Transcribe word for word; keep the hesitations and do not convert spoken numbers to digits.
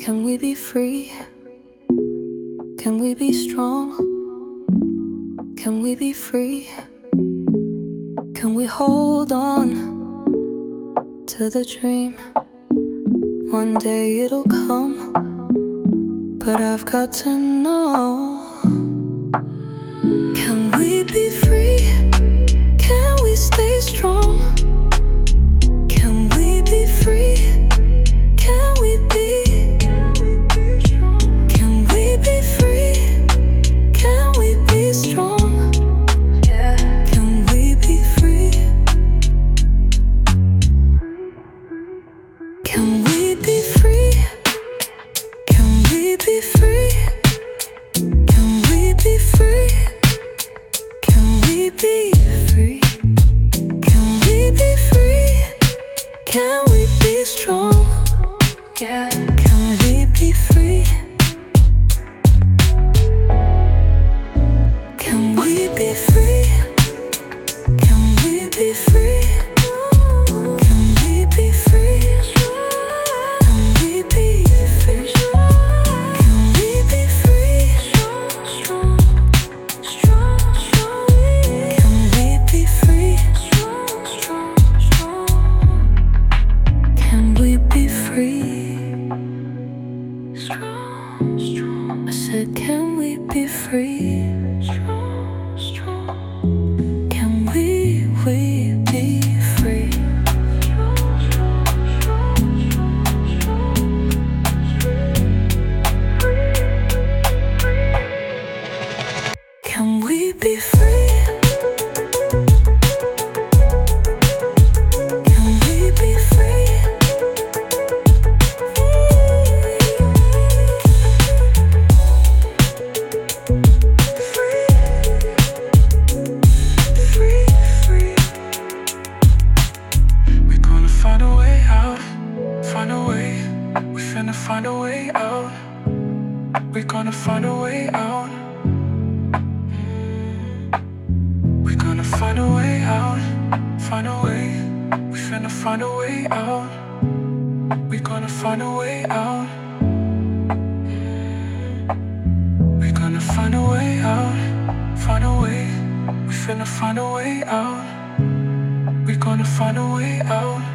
Can we be free? Can we be strong? Can we be free? Can we hold on to the dream? One day it'll come, but I've got to know. Can we be free? Can we stay strong? Can we be free? Can we be? Can we be free? Can we be strong? Yeah. Can we be free? Can we be free? Can we be free? Can we be free? Can we be free? Can we be free? Can we be strong? Yeah. Can we be free? Can we be free? Can we be free? Can we be free? Can we be free? Can we be free? Strong, strong, strong. Can we be free? Strong, strong, strong. Can we be free? Strong, strong. I said, can we be free? Strong, strong. Can we, we be free? Can we be free? Can we be free? Free, free. We're gonna find a way out, find a way. We finna find a way out. We're gonna find a way out. We're gonna find a way out, find a way. We finna find a way out. We're gonna find a way out. We're gonna find a way out, find a way. We finna find a way out. We're gonna find a way out.